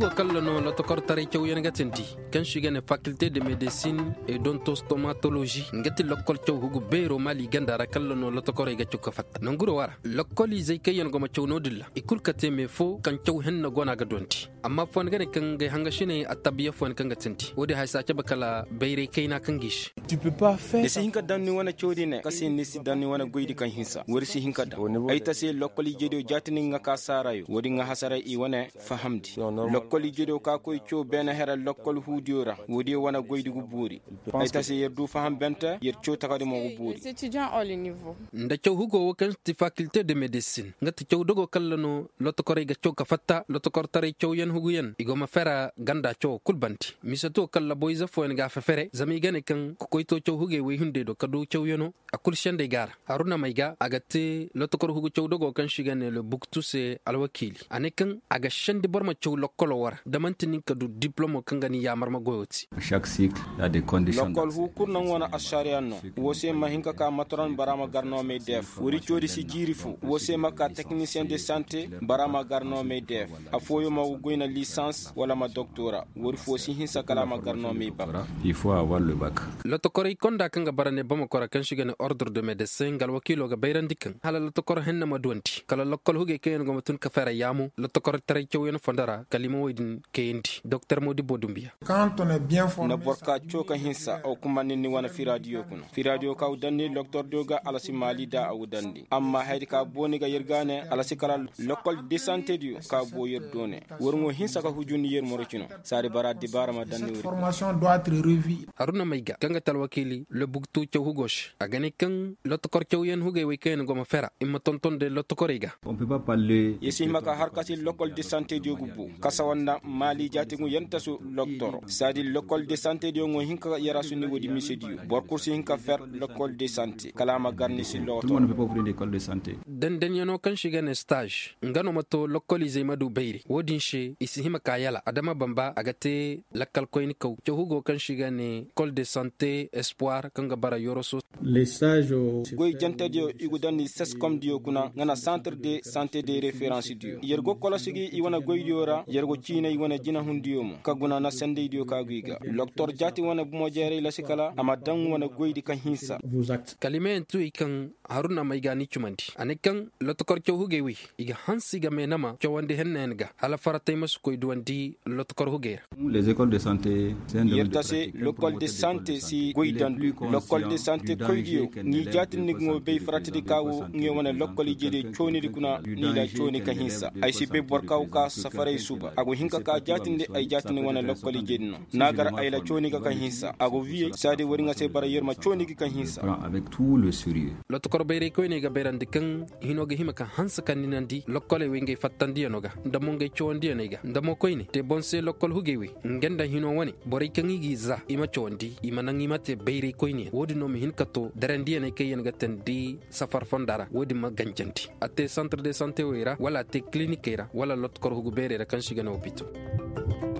hugo kallano la tokortare cew yen gatinti kan shigane faculté de médecine et d'ontostomatologie ngati lokol cew hugo bero mali gandara kallano la tokore ga cukka fatta nanguro wara lokoli zay kayen goma cew no dilla ikul kate me fo kan cew henna gona ga donti amma fon gane kan ga hanga shine atabiya fon kan gatinti wodi hay sace bakala bayre kaina kan gish tu peux pas faire si hinka danni wana cewdi ne kasi ni si danni wana goydi kan hinsa wori si hinka da ay tase lokoli jedo jatini nga ka sarayo wodi nga hasara i wana fahamdi lokkol jedo ka koy cio bena hera lokkol hudiora wodi wana goydi gu buri ay tasi yerdu faham benta yer cio takadi mo gu buri les étudiants au niveau nda cew hugo wakan ti faculté de médecine ngati cew dogo kallano lotokore ga cew ka fatta lotokor tare cew yen hugo yen igoma fera ganda cew kulbanti misato kala boyza fo en ga fefere zami gane kan ko koyto cew huge we hunde do kadu cew yeno akul shende gar haruna maiga agate lotokor hugo cew dogo kan shigane le buktu se alwakili anekan aga shende borma cew lokkolo wara damantini kadu diplôme kangani ya marma goyoti chaque cycle a des conditions lokkol hu kurnan wana asharianno wose mahinka ka matron barama garno me def wori chodi si jiri fu wose maka technicien de santé barama garno me def afoyo ma goyna licence wala ma doctorat wori fo si hinsa kala ma garno me ba il faut avoir le bac lotokore konda kanga barane bama kora kan shigane ordre de médecin gal wakilo ga bayrandikan hala lotokore henna ma donti kala lokkol huge kayen go mutun ka fera yamu lotokore tare cew yen fondara kalima woydin keyendi docteur Modibo Doumbia quand on est bien formé na borka choka hinsa o kuma ni wana fi radio kuno fi radio ka udanni docteur doga alasi mali da awdandi amma haydi ka boni ga yergane alasi kala local de santé dio ka bo yerdone worngo hinsa ka hujuni yer morocino sari baradi barama danni formation doit être revue haruna maiga kanga tal wakili le bugtu cew hugosh agane kan lotokor cew yen huge we kayen go ma fera imma tonton de lotokorega on peut pas parler yesi maka harkati local de santé dio gubu kasawanda mali jati ngu yentasu docteur sadi l'école de santé dio ngo hinka yarasu niveau di misedio bor kursi hinka faire l'école de santé kalama garni si tout le loto monde ne peut pas ouvrir l'école de santé den yano kan shigane stage ngano mato lokolize madu bayri wodin she isi hima kayala adama bamba agate lakkal koyni kaw cew hugo kan shigane école de santé espoir kanga bara yoroso les stages goy jante dio igudani sescom dio kuna ngana centre de santé de référence dio yergo kolosigi iwana goy diora yergo china iwana jina hundiyo mo kaguna na sende dio kagiga docteur jati wana mo jere la sikala amadan wana goydi kan hinsa vos actes kalimen tu ikan haruna maigani chumandi anekan lotokor cew huge wi iga hansiga menama cewande hennenga hala faratay masu koy duwandi lotokor huge les écoles de santé c'est un domaine de yertase l'école de santé si goydan l'école de santé koydio ni jati ni ngo be faratidi kawo ngi wana lokoli jede choni di kuna ni la choni kan hinsa ay si be borkaw ka safare suba ago hinka ka jatinde ay jatini wana lokoli jedno nagar ay la choni ka kan hinsa ago vie sadi woringa se bara yerma choni ki kan hinsa avec tout le sérieux lotokor bayre koyne ga berandi kan hinoga himaka hansa kaninandi lokole wenge fattandi noga ndamo ngay chondi nega ndamo koyne te bonse lokol hugewi ngenda hino woni bore kangi giza ima chondi ima nangi mate bayre koyne wodi no mi hinkato darandi ne kayen gatandi safar fondara wodi ma ganjanti ate centre de santé wera wala te clinique era wala lotokor hugu bere kan shigana opito